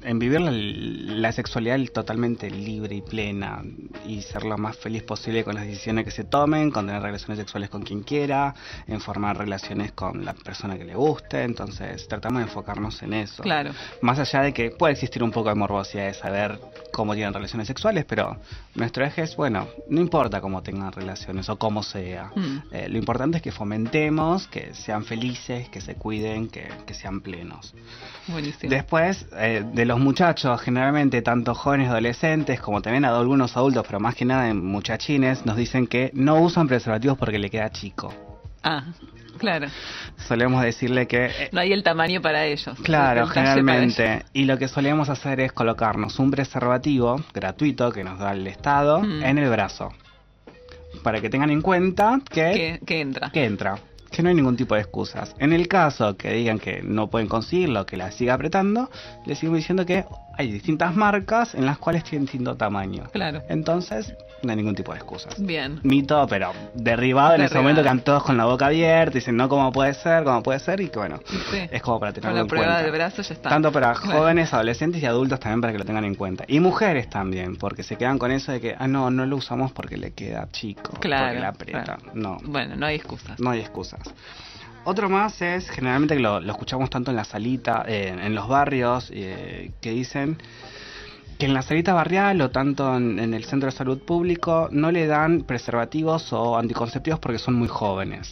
en vivir la, la sexualidad totalmente libre y plena y ser lo más feliz posible con las decisiones que se tomen, con tener relaciones sexuales con quien quiera, en formar relaciones con la persona que le guste. Entonces tratamos de enfocarnos en eso. Claro. Más allá de que puede existir un poco de morbosidad de saber cómo tienen relaciones sexuales, pero nuestro eje es, bueno, no importa cómo tengan relaciones o cómo sea. Mm. Eh, lo importante es que fomentemos, que sean felices, que se cuiden, que, que sean plenos. Buenísimo. Después, eh, de los muchachos, generalmente tanto jóvenes, adolescentes, como también algunos adultos, pero más que nada en muchachines, nos dicen que no usan preservativos porque le queda chico. Ah, claro. Solemos decirle que... Eh, no hay el tamaño para ellos. Claro, generalmente. Y lo que solemos hacer es colocarnos un preservativo gratuito que nos da el Estado mm. en el brazo. Para que tengan en cuenta que... Que, que entra. Que entra. Que no hay ningún tipo de excusas. En el caso que digan que no pueden conseguirlo, que la siga apretando, les sigo diciendo que hay distintas marcas en las cuales tienen distinto tamaño. Claro. Entonces, no hay ningún tipo de excusas. Bien. Mito, pero derribado, derribado. En ese momento quedan todos con la boca abierta, dicen, no, ¿cómo puede ser? ¿Cómo puede ser? Y que bueno, sí. es como para tenerlo en cuenta. Con la prueba del brazo ya está. Tanto para claro. jóvenes, adolescentes y adultos también para que lo tengan en cuenta. Y mujeres también, porque se quedan con eso de que, ah, no, no lo usamos porque le queda chico, claro, porque la aprieta. Claro. No. Bueno, no hay excusas. No hay excusas. Otro más es, generalmente que lo, lo escuchamos tanto en la salita, eh, en los barrios, eh, que dicen que en la salita barrial o tanto en, en el centro de salud público no le dan preservativos o anticonceptivos porque son muy jóvenes.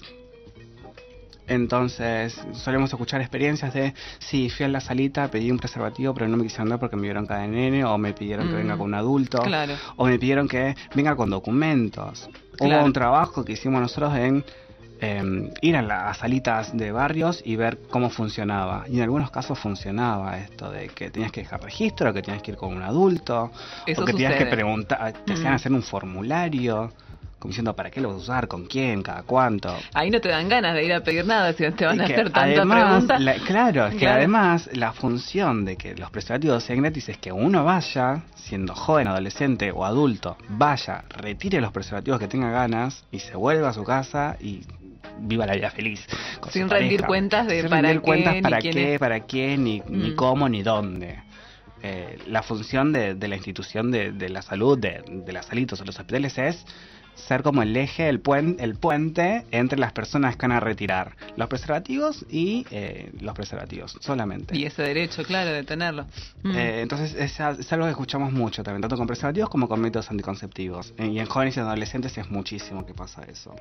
Entonces solemos escuchar experiencias de, sí, fui a la salita, pedí un preservativo pero no me quisieron dar porque me vieron cada nene, o me pidieron mm. que venga con un adulto, claro. o me pidieron que venga con documentos. Claro. Hubo un trabajo que hicimos nosotros en Eh, ir a las salitas de barrios y ver cómo funcionaba. Y en algunos casos funcionaba esto de que tenías que dejar registro, que tenías que ir con un adulto, Eso o que sucede. tenías que preguntar, te hacían mm. hacer un formulario, como diciendo para qué lo vas a usar, con quién, cada cuánto. Ahí no te dan ganas de ir a pedir nada si te van a hacer tanta además, pregunta. La, claro, es que claro. además la función de que los preservativos sean gratis es que uno vaya, siendo joven, adolescente o adulto, vaya, retire los preservativos que tenga ganas y se vuelva a su casa y viva la vida feliz. Sin rendir cuentas de Sin para rendir qué, cuentas ni para quién qué, es. para qué, ni, mm. ni cómo, ni dónde. Eh, la función de, de la institución de, de la salud, de, de las salitas o los hospitales es ser como el eje, el, puen, el puente entre las personas que van a retirar los preservativos y eh, los preservativos, solamente. Y ese derecho, claro, de tenerlo. Mm. Eh, entonces es, es algo que escuchamos mucho también, tanto con preservativos como con métodos anticonceptivos. Eh, y en jóvenes y adolescentes es muchísimo que pasa eso.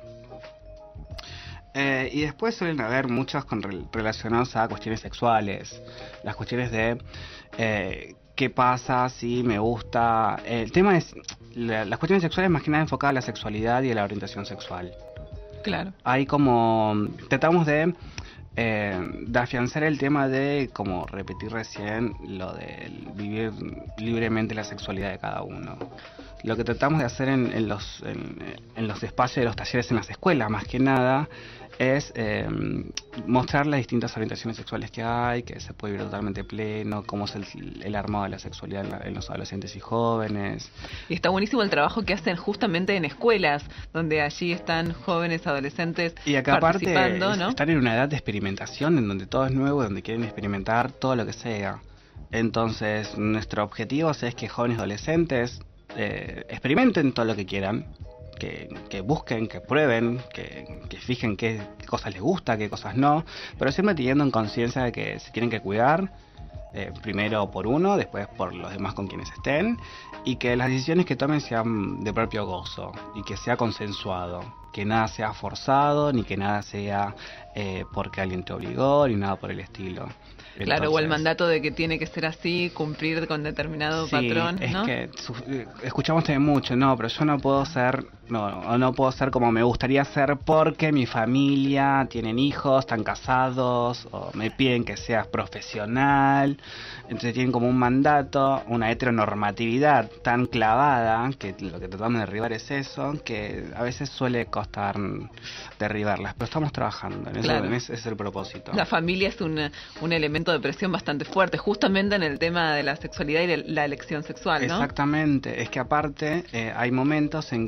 Eh, y después suelen haber muchos con re relacionados a cuestiones sexuales, las cuestiones de eh, qué pasa si me gusta. El tema es la, las cuestiones sexuales más que nada enfocadas a la sexualidad y a la orientación sexual. Claro. Hay como tratamos de eh, de afianzar el tema de, como repetí recién, lo de vivir libremente la sexualidad de cada uno. Lo que tratamos de hacer en, en los en, en los espacios de los talleres en las escuelas, más que nada, es eh, mostrar las distintas orientaciones sexuales que hay, que se puede vivir totalmente pleno, cómo es el, el armado de la sexualidad en, la, en los adolescentes y jóvenes. Y está buenísimo el trabajo que hacen justamente en escuelas, donde allí están jóvenes, adolescentes y acá participando, aparte, ¿no? Están en una edad de experimentación, en donde todo es nuevo, donde quieren experimentar todo lo que sea. Entonces, nuestro objetivo es que jóvenes adolescentes eh, experimenten todo lo que quieran, que, que busquen, que prueben, que, que fijen qué, qué cosas les gusta, qué cosas no, pero siempre teniendo en conciencia de que se tienen que cuidar, eh, primero por uno, después por los demás con quienes estén, y que las decisiones que tomen sean de propio gozo y que sea consensuado, que nada sea forzado, ni que nada sea eh, porque alguien te obligó, ni nada por el estilo. Claro, Entonces, o el mandato de que tiene que ser así, cumplir con determinado sí, patrón, es ¿no? que su, escuchamos también mucho, no, pero yo no puedo ser, no, no puedo ser como me gustaría ser porque mi familia tienen hijos, están casados, o me piden que seas profesional. Entonces tienen como un mandato, una heteronormatividad tan clavada, que lo que tratamos de derribar es eso, que a veces suele costar derribarlas, pero estamos trabajando en eso, Claro. en ese es el propósito. La familia es un, un elemento de presión bastante fuerte, justamente en el tema de la sexualidad y de la elección sexual, ¿no? Exactamente, es que aparte eh, hay momentos en que la institución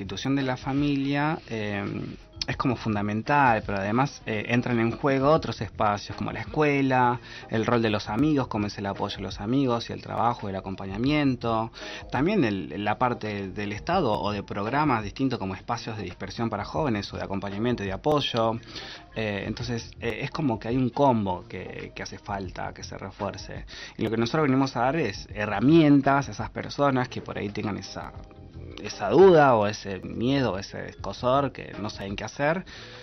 constitución de la familia eh, es como fundamental, pero además eh, entran en juego otros espacios como la escuela, el rol de los amigos, como es el apoyo a los amigos y el trabajo, el acompañamiento, también el, la parte del Estado o de programas distintos como espacios de dispersión para jóvenes o de acompañamiento y de apoyo. Eh, entonces eh, es como que hay un combo que, que hace falta que se refuerce, y lo que nosotros venimos a dar es herramientas a esas personas que por ahí tengan esa esa duda o ese miedo o ese escozor que no saben qué hacer,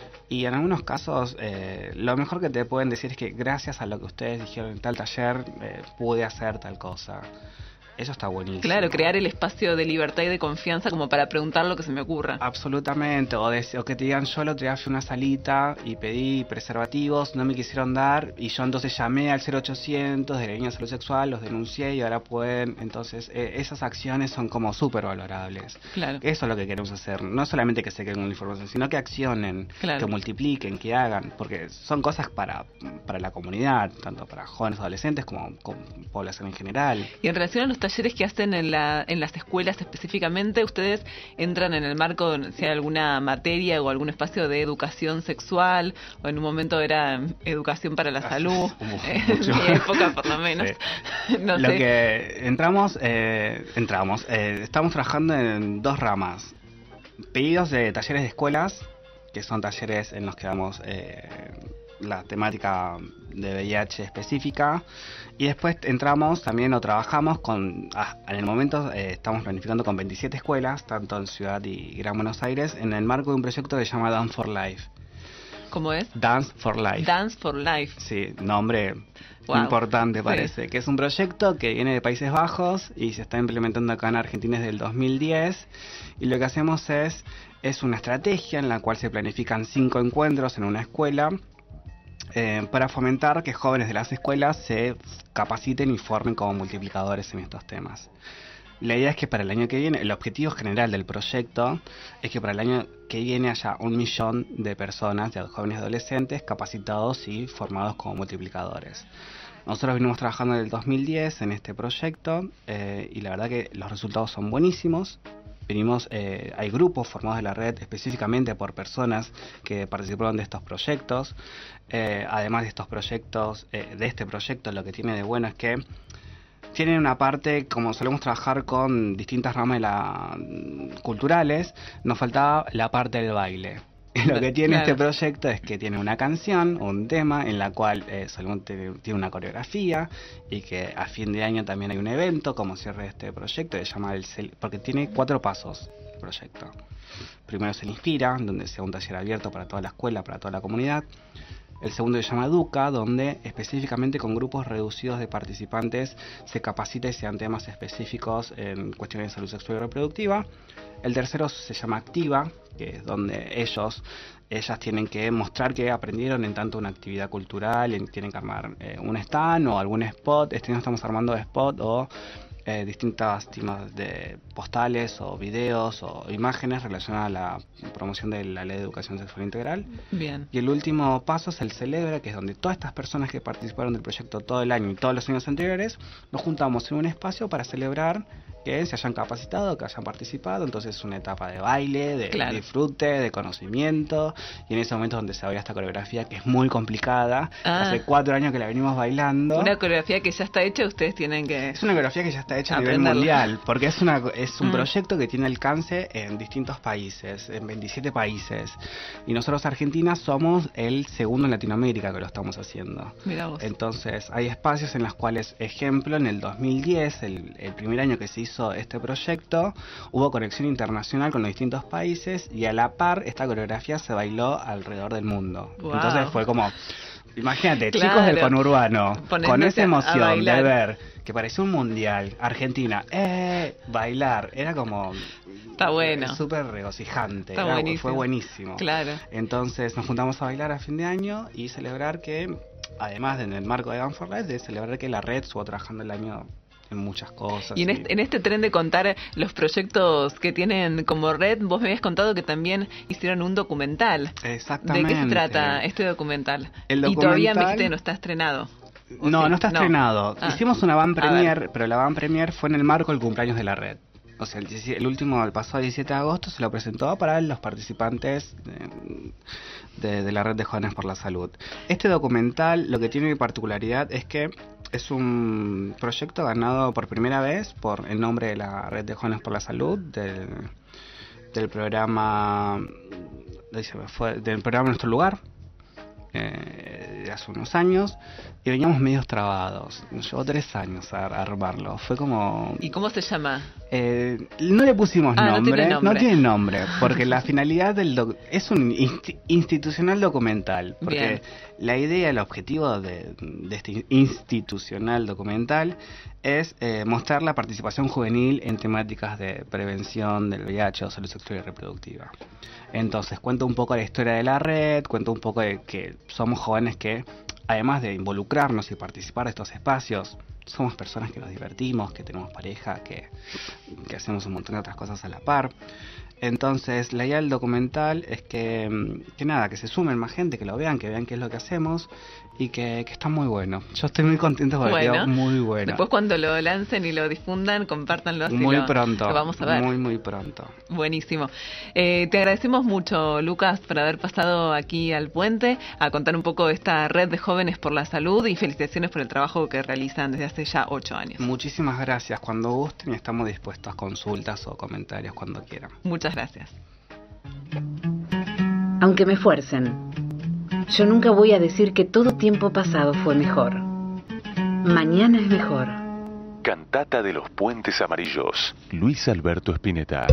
y en algunos casos eh, lo mejor que te pueden decir es que gracias a lo que ustedes dijeron en tal taller eh, pude hacer tal cosa. Eso está buenísimo. Claro, crear el espacio de libertad y de confianza como para preguntar lo que se me ocurra. Absolutamente, o, de, o que te digan, yo el otro día fui a una salita y pedí preservativos, no me quisieron dar, y yo entonces llamé al cero ochocientos de la línea de salud sexual, los denuncié y ahora pueden. Entonces eh, esas acciones son como súper valorables. Claro. Eso es lo que queremos hacer, no solamente que se queden con la información, sino que accionen, claro, que multipliquen, que hagan, porque son cosas para, para la comunidad, tanto para jóvenes adolescentes como, como población en general. Y en relación a los talleres que hacen en, la, en las escuelas específicamente, ¿ustedes entran en el marco, si hay alguna materia o algún espacio de educación sexual, o en un momento era educación para la salud, en mi época por lo menos? Sí. No lo sé. que entramos, eh, entramos, eh, estamos trabajando en dos ramas. Pedidos de talleres de escuelas, que son talleres en los que damos eh, la temática de V I H específica, y después entramos también o trabajamos con, ah, en el momento eh, estamos planificando con veintisiete escuelas, tanto en Ciudad y Gran Buenos Aires, en el marco de un proyecto que se llama Dance for Life. ¿Cómo es? Dance for Life. Dance for Life. Sí, nombre wow, importante parece, sí, que es un proyecto que viene de Países Bajos y se está implementando acá en Argentina desde el dos mil diez, y lo que hacemos es, es una estrategia en la cual se planifican cinco encuentros en una escuela, Eh, para fomentar que jóvenes de las escuelas se capaciten y formen como multiplicadores en estos temas. La idea es que para el año que viene, el objetivo general del proyecto es que para el año que viene haya un millón de personas, de jóvenes y adolescentes capacitados y formados como multiplicadores. Nosotros venimos trabajando desde el dos mil diez en este proyecto eh, y la verdad que los resultados son buenísimos. Venimos, eh, hay grupos formados de la red específicamente por personas que participaron de estos proyectos. Eh, además de estos proyectos, eh, de este proyecto, lo que tiene de bueno es que tienen una parte, como solemos trabajar con distintas ramas de la, culturales, nos faltaba la parte del baile. Y lo que tiene claro. este proyecto es que tiene una canción, un tema, en la cual eh, solamente tiene una coreografía, y que a fin de año también hay un evento como cierre de este proyecto, que se llama el Cel- porque tiene cuatro pasos el proyecto. Primero se inspira, donde sea un taller abierto para toda la escuela, para toda la comunidad. El segundo se llama Educa, donde específicamente con grupos reducidos de participantes se capacita y se dan temas específicos en cuestiones de salud sexual y reproductiva. El tercero se llama Activa, que es donde ellos, ellas tienen que mostrar que aprendieron en tanto una actividad cultural, en, tienen que armar eh, un stand o algún spot. Este año estamos armando spot o eh, distintas temas de postales o videos o imágenes relacionadas a la promoción de la Ley de Educación Sexual Integral. Bien. Y el último paso es el Celebra, que es donde todas estas personas que participaron del proyecto todo el año y todos los años anteriores nos juntamos en un espacio para celebrar que se hayan capacitado, que hayan participado. Entonces es una etapa de baile, de claro. disfrute, de conocimiento, y en ese momento donde se baila esta coreografía que es muy complicada. Ah. Hace cuatro años que la venimos bailando. Una coreografía que ya está hecha, ustedes tienen que... Es una coreografía que ya está hecha a nivel mundial, porque es, una, es un mm. proyecto que tiene alcance en distintos países, en veintisiete países, y nosotros Argentina somos el segundo en Latinoamérica que lo estamos haciendo. Mirá vos. Entonces hay espacios en los cuales, ejemplo, en el dos mil diez, el, el primer año que se hizo este proyecto, hubo conexión internacional con los distintos países, y a la par esta coreografía se bailó alrededor del mundo. Wow. Entonces fue como, imagínate, claro. chicos del conurbano, Poniéndose con esa emoción de ver que parecía un mundial, Argentina, eh, bailar, era como... Está bueno. Súper regocijante. Está era, buenísimo. Fue buenísimo. Claro. Entonces nos juntamos a bailar a fin de año y celebrar que, además de en el marco de Dance for Life, de celebrar que la red estuvo trabajando el año en muchas cosas. Y en, y... Este, en este tren de contar los proyectos que tienen como red, vos me habías contado que también hicieron un documental. Exactamente. ¿De qué se trata este documental? El documental... Y todavía me dijiste no está estrenado. No, sí? no está no. estrenado. Ah. Hicimos una van premier, pero la van premier fue en el marco del cumpleaños de la red. o sea, el, el último, el pasado diecisiete de agosto, se lo presentó para los participantes de, de, de la Red de Jóvenes por la Salud. Este documental, lo que tiene de particularidad es que es un proyecto ganado por primera vez por el nombre de la Red de Jóvenes por la Salud, del, del programa, fue, del programa Nuestro Lugar, eh, de hace unos años, y veníamos medios trabados. Nos llevó tres años a, a armarlo. Fue como... ¿Y cómo se llama? Eh, no le pusimos ah, nombre, no tiene nombre, no tiene nombre, porque la finalidad del doc es un inst institucional documental, porque Bien. la idea, el objetivo de, de este institucional documental es eh, mostrar la participación juvenil en temáticas de prevención del V I H o salud sexual y reproductiva. Entonces cuento un poco la historia de la red, cuento un poco de que somos jóvenes que, además de involucrarnos y participar de estos espacios, somos personas que nos divertimos, que tenemos pareja, que, que hacemos un montón de otras cosas a la par. Entonces, la idea del documental es que, que nada, que se sumen más gente, que lo vean, que vean qué es lo que hacemos y que, que está muy bueno. Yo estoy muy contento porque bueno, quedó muy bueno. Después cuando lo lancen y lo difundan, compártanlo así. Muy lo, pronto. Lo vamos a ver. Muy, muy pronto. Buenísimo. Eh, te agradecemos mucho, Lucas, por haber pasado aquí al puente a contar un poco de esta red de jóvenes por la salud y felicitaciones por el trabajo que realizan desde hace ya ocho años. Muchísimas gracias. Cuando gusten estamos dispuestos a consultas o comentarios cuando quieran. Muchas gracias. Aunque me fuercen, yo nunca voy a decir que todo tiempo pasado fue mejor. Mañana es mejor. Cantata de los Puentes Amarillos, Luis Alberto Spinetta.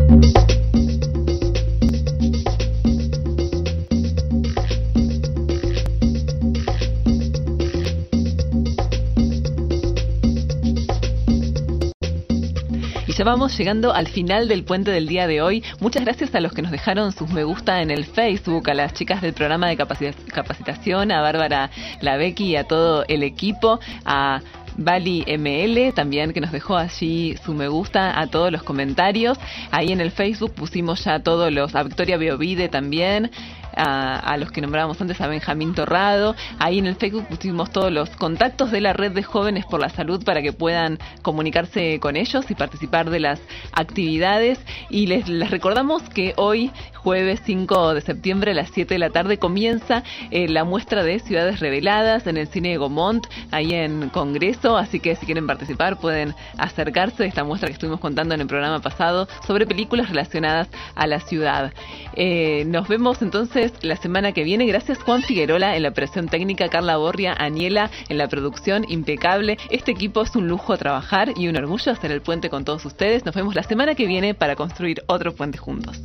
Ya vamos llegando al final del puente del día de hoy. Muchas gracias a los que nos dejaron sus me gusta en el Facebook, a las chicas del programa de capacitación, a Bárbara Lavecchi y a todo el equipo, a Bali M L también, que nos dejó allí su me gusta, a todos los comentarios. Ahí en el Facebook pusimos ya todos los, a Victoria Beovide también, A, a los que nombrábamos antes, a Benjamín Torrado. Ahí en el Facebook pusimos todos los contactos de la Red de Jóvenes por la Salud para que puedan comunicarse con ellos y participar de las actividades. Y les, les recordamos que hoy, jueves cinco de septiembre a las siete de la tarde, comienza eh, la muestra de Ciudades Reveladas en el Cine de Gaumont, ahí en Congreso. Así que si quieren participar pueden acercarse a esta muestra que estuvimos contando en el programa pasado sobre películas relacionadas a la ciudad. Eh, nos vemos entonces la semana que viene. Gracias Juan Figuerola en la operación técnica, Carla Borria, Aniela en la producción, impecable. Este equipo es un lujo trabajar y un orgullo hacer el puente con todos ustedes. Nos vemos la semana que viene para construir otro puente juntos.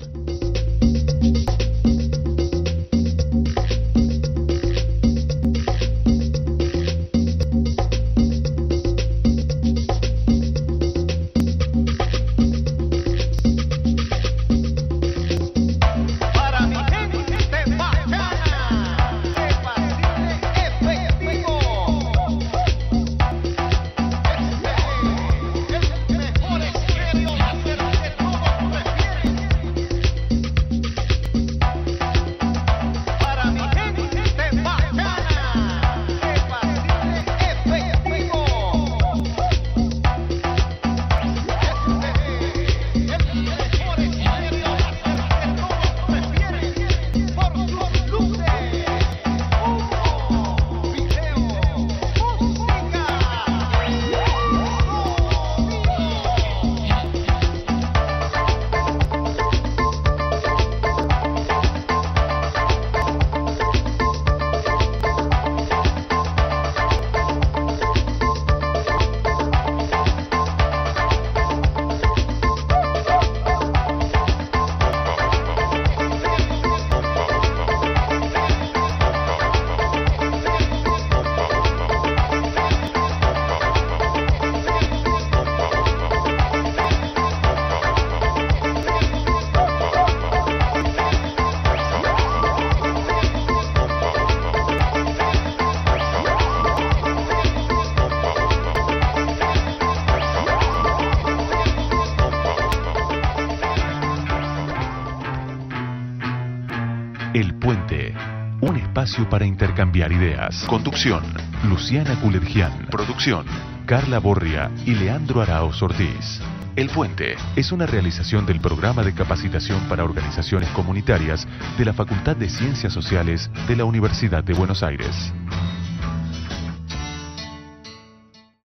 Para intercambiar ideas. Conducción, Luciana Culergian. Producción, Carla Borria y Leandro Araoz Ortiz. El Puente es una realización del Programa de Capacitación para Organizaciones Comunitarias de la Facultad de Ciencias Sociales de la Universidad de Buenos Aires.